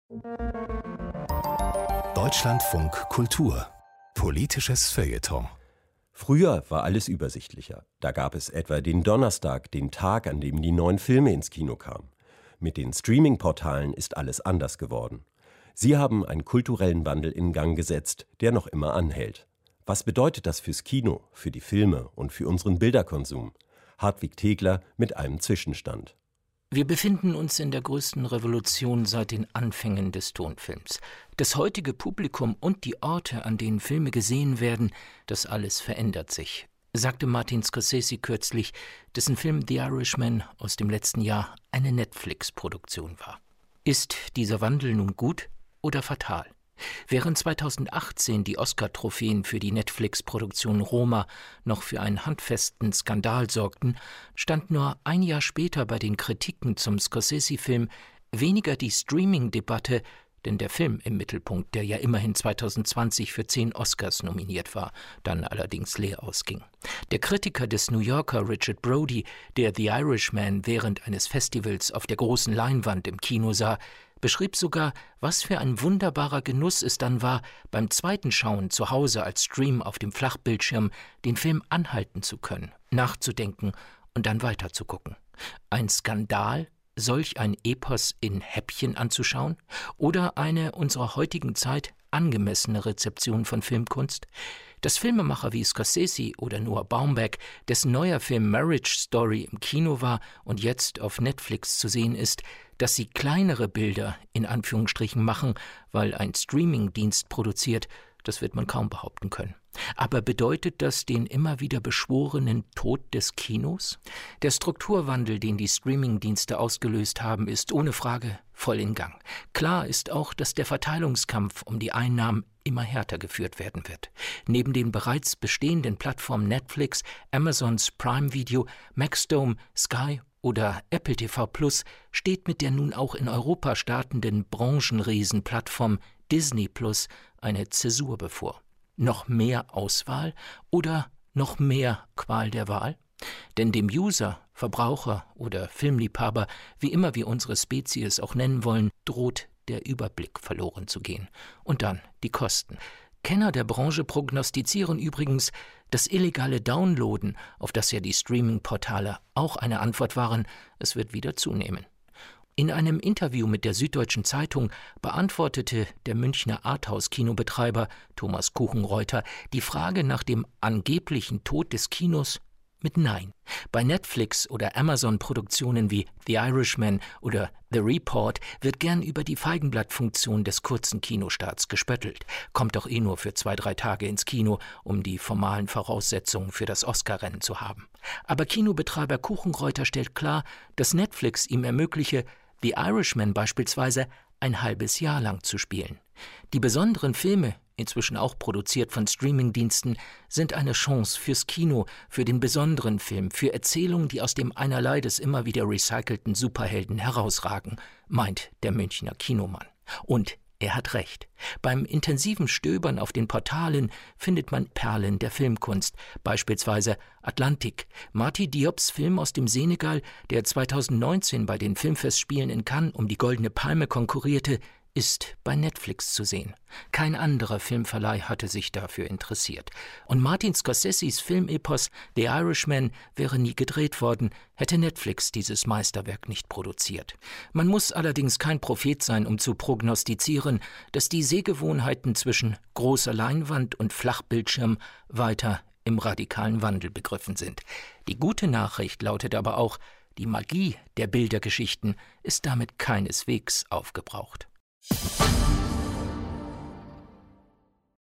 Deutschlandfunk Kultur. Politisches Feuilleton. Früher war alles übersichtlicher. Da gab es etwa den Donnerstag, den Tag, an dem die neuen Filme ins Kino kamen. Mit den Streaming-Portalen ist alles anders geworden. Sie haben einen kulturellen Wandel in Gang gesetzt, der noch immer anhält. Was bedeutet das fürs Kino, für die Filme und für unseren Bilderkonsum? Hartwig Tegler mit einem Zwischenstand. Wir befinden uns in der größten Revolution seit den Anfängen des Tonfilms. Das heutige Publikum und die Orte, an denen Filme gesehen werden, das alles verändert sich, sagte Martin Scorsese kürzlich, dessen Film The Irishman aus dem letzten Jahr eine Netflix-Produktion war. Ist dieser Wandel nun gut oder fatal? Während 2018 die Oscar-Trophäen für die Netflix-Produktion Roma noch für einen handfesten Skandal sorgten, stand nur ein Jahr später bei den Kritiken zum Scorsese-Film weniger die Streaming-Debatte, denn der Film im Mittelpunkt, der ja immerhin 2020 für 10 Oscars nominiert war, dann allerdings leer ausging. Der Kritiker des New Yorker Richard Brody, der The Irishman während eines Festivals auf der großen Leinwand im Kino sah, beschrieb sogar, was für ein wunderbarer Genuss es dann war, beim zweiten Schauen zu Hause als Stream auf dem Flachbildschirm den Film anhalten zu können, nachzudenken und dann weiterzugucken. Ein Skandal, solch ein Epos in Häppchen anzuschauen? Oder eine unserer heutigen Zeit angemessene Rezeption von Filmkunst? Dass Filmemacher wie Scorsese oder Noah Baumbach, dessen neuer Film Marriage Story im Kino war und jetzt auf Netflix zu sehen ist, dass sie kleinere Bilder in Anführungsstrichen machen, weil ein Streamingdienst produziert, das wird man kaum behaupten können. Aber bedeutet das den immer wieder beschworenen Tod des Kinos? Der Strukturwandel, den die Streamingdienste ausgelöst haben, ist ohne Frage voll in Gang. Klar ist auch, dass der Verteilungskampf um die Einnahmen immer härter geführt werden wird. Neben den bereits bestehenden Plattformen Netflix, Amazons Prime Video, Maxdome, Sky oder Apple TV Plus steht mit der nun auch in Europa startenden Branchenriesen-Plattform Disney Plus eine Zäsur bevor. Noch mehr Auswahl oder noch mehr Qual der Wahl? Denn dem User, Verbraucher oder Filmliebhaber, wie immer wir unsere Spezies auch nennen wollen, droht der Überblick verloren zu gehen. Und dann die Kosten. Kenner der Branche prognostizieren übrigens, das illegale Downloaden, auf das ja die Streaming-Portale auch eine Antwort waren, es wird wieder zunehmen. In einem Interview mit der Süddeutschen Zeitung beantwortete der Münchner Arthouse-Kinobetreiber Thomas Kuchenreuter die Frage nach dem angeblichen Tod des Kinos mit Nein. Bei Netflix- oder Amazon-Produktionen wie The Irishman oder The Report wird gern über die Feigenblattfunktion des kurzen Kinostarts gespöttelt. Kommt doch nur für 2-3 Tage ins Kino, um die formalen Voraussetzungen für das Oscar-Rennen zu haben. Aber Kinobetreiber Kuchenreuter stellt klar, dass Netflix ihm ermögliche, The Irishman beispielsweise ein halbes Jahr lang zu spielen. Die besonderen Filme, inzwischen auch produziert von Streamingdiensten, sind eine Chance fürs Kino, für den besonderen Film, für Erzählungen, die aus dem Einerlei des immer wieder recycelten Superhelden herausragen, meint der Münchner Kinomann. Und er hat recht. Beim intensiven Stöbern auf den Portalen findet man Perlen der Filmkunst, beispielsweise Atlantik, Mati Diops Film aus dem Senegal, der 2019 bei den Filmfestspielen in Cannes um die Goldene Palme konkurrierte, ist bei Netflix zu sehen. Kein anderer Filmverleih hatte sich dafür interessiert. Und Martin Scorseses Filmepos The Irishman wäre nie gedreht worden, hätte Netflix dieses Meisterwerk nicht produziert. Man muss allerdings kein Prophet sein, um zu prognostizieren, dass die Sehgewohnheiten zwischen großer Leinwand und Flachbildschirm weiter im radikalen Wandel begriffen sind. Die gute Nachricht lautet aber auch, die Magie der Bildergeschichten ist damit keineswegs aufgebraucht.